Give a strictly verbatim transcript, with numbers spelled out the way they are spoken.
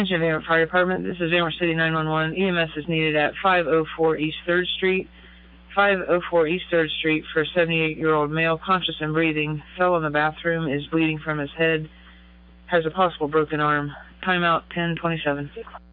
Attention Van Wert Fire Department, this is Van Wert City nine one one. E M S is needed at five oh four East third Street. five oh four East third Street for a seventy-eight-year-old male, conscious and breathing, fell in the bathroom, is bleeding from his head, has a possible broken arm. Timeout ten twenty-seven.